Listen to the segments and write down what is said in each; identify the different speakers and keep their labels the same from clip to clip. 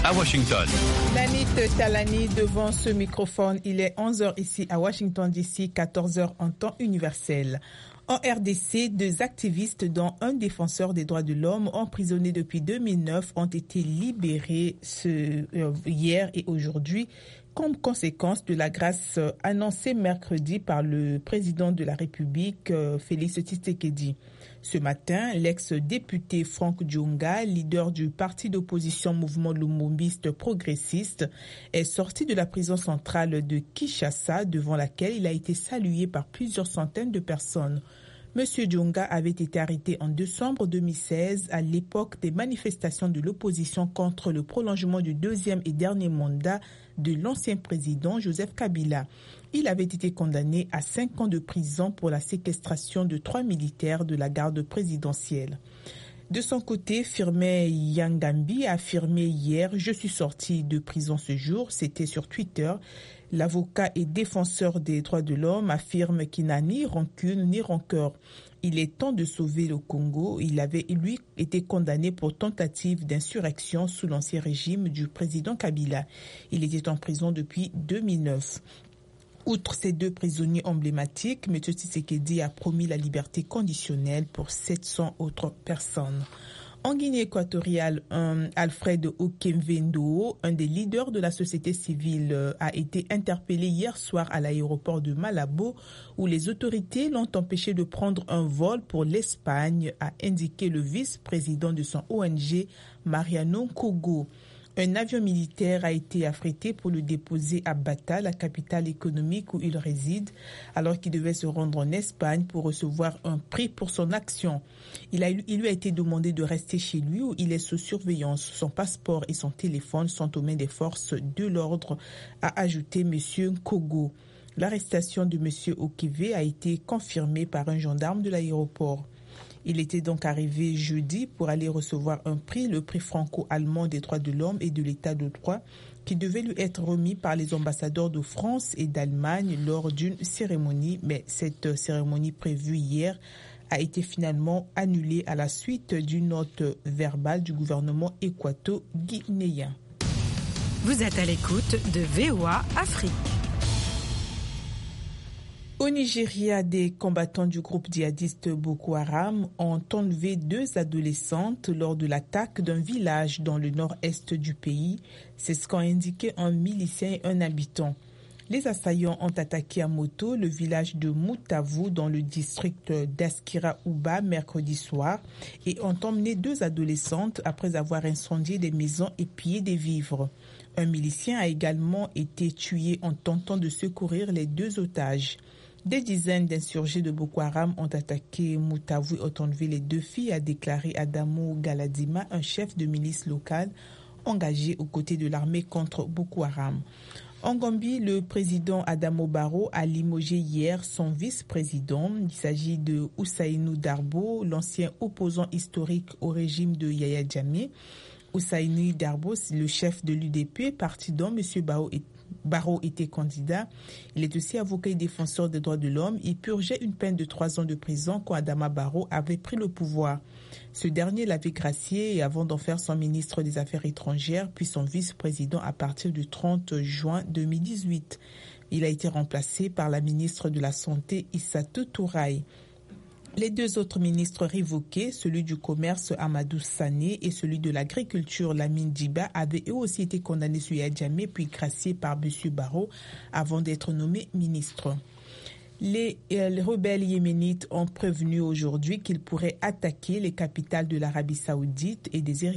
Speaker 1: à Washington.
Speaker 2: Nanit Talani devant ce microphone. Il est 11h ici à Washington DC, 14h en temps universel. En RDC, 2 activistes, dont un défenseur des droits de l'homme, emprisonnés depuis 2009, ont été libérés hier et aujourd'hui comme conséquence de la grâce annoncée mercredi par le président de la République, Félix Tshisekedi. Ce matin, l'ex-député Franck Dionga, leader du parti d'opposition Mouvement Lumumbiste Progressiste, est sorti de la prison centrale de Kinshasa, devant laquelle il a été salué par plusieurs centaines de personnes. Monsieur Dionga avait été arrêté en décembre 2016 à l'époque des manifestations de l'opposition contre le prolongement du 2e et dernier mandat de l'ancien président Joseph Kabila. Il avait été condamné à 5 ans de prison pour la séquestration de 3 militaires de la garde présidentielle. De son côté, Firmin Yangambi a affirmé hier « Je suis sorti de prison ce jour », c'était sur Twitter. L'avocat et défenseur des droits de l'homme affirme qu'il n'a ni rancune ni rancœur. Il est temps de sauver le Congo. Il avait, lui, été condamné pour tentative d'insurrection sous l'ancien régime du président Kabila. Il était en prison depuis 2009. Outre ces 2 prisonniers emblématiques, M. Tshisekedi a promis la liberté conditionnelle pour 700 autres personnes. En Guinée équatoriale, Alfred Okemvendo, un des leaders de la société civile, a été interpellé hier soir à l'aéroport de Malabo, où les autorités l'ont empêché de prendre un vol pour l'Espagne, a indiqué le vice-président de son ONG, Mariano Kogo. Un avion militaire a été affrété pour le déposer à Bata, la capitale économique où il réside, alors qu'il devait se rendre en Espagne pour recevoir un prix pour son action. Il lui a été demandé de rester chez lui où il est sous surveillance. Son passeport et son téléphone sont aux mains des forces de l'ordre, a ajouté M. Kogo. L'arrestation de M. Okive a été confirmée par un gendarme de l'aéroport. Il était donc arrivé jeudi pour aller recevoir un prix, le prix franco-allemand des droits de l'homme et de l'état de droit, qui devait lui être remis par les ambassadeurs de France et d'Allemagne lors d'une cérémonie. Mais cette cérémonie prévue hier a été finalement annulée à la suite d'une note verbale du gouvernement équato-guinéen.
Speaker 3: Vous êtes à l'écoute de VOA Afrique.
Speaker 2: Au Nigeria, des combattants du groupe djihadiste Boko Haram ont enlevé 2 adolescentes lors de l'attaque d'un village dans le nord-est du pays. C'est ce qu'ont indiqué un milicien et un habitant. Les assaillants ont attaqué à moto le village de Moutavu dans le district d'Askira-Ouba mercredi soir et ont emmené 2 adolescentes après avoir incendié des maisons et pillé des vivres. Un milicien a également été tué en tentant de secourir les 2 otages. Des dizaines d'insurgés de Boko Haram ont attaqué Moutavu et ont enlevé les 2 filles, a déclaré Adamo Galadima, un chef de milice locale engagé aux côtés de l'armée contre Boko Haram. En Gambie, le président Adamo Barrow a limogé hier son vice-président. Il s'agit de Oussainou Darbo, l'ancien opposant historique au régime de Yaya Jammeh. Oussainou Darbo, le chef de l'UDP, parti dont M. Barrow était candidat. Il est aussi avocat et défenseur des droits de l'homme. Il purgeait une peine de 3 ans de prison quand Adama Barrow avait pris le pouvoir. Ce dernier l'avait gracié avant d'en faire son ministre des Affaires étrangères, puis son vice-président à partir du 30 juin 2018. Il a été remplacé par la ministre de la Santé, Issateu Touraï. Les 2 autres ministres révoqués, celui du commerce Amadou Sané et celui de l'agriculture Lamine Djiba, avaient eux aussi été condamnés sur Yaya Jammeh puis graciés par M. Barrow avant d'être nommés ministres. Les rebelles yéménites ont prévenu aujourd'hui qu'ils pourraient attaquer les capitales de l'Arabie Saoudite et des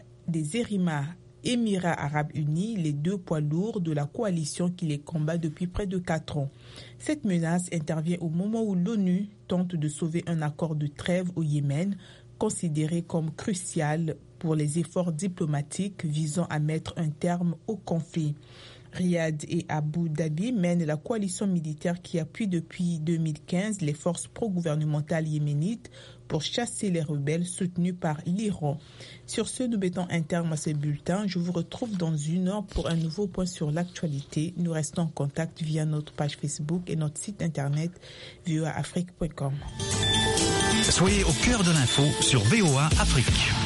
Speaker 2: Émirats Arabes Unis, les 2 poids lourds de la coalition qui les combat depuis près de 4 ans. Cette menace intervient au moment où l'ONU tente de sauver un accord de trêve au Yémen, considéré comme crucial pour les efforts diplomatiques visant à mettre un terme au conflit. Riyad et Abu Dhabi mènent la coalition militaire qui appuie depuis 2015 les forces pro-gouvernementales yéménites pour chasser les rebelles soutenus par l'Iran. Sur ce, nous mettons un terme à ce bulletin. Je vous retrouve dans 1 heure pour un nouveau point sur l'actualité. Nous restons en contact via notre page Facebook et notre site internet voaafrique.com.
Speaker 1: Soyez au cœur de l'info sur VOA Afrique.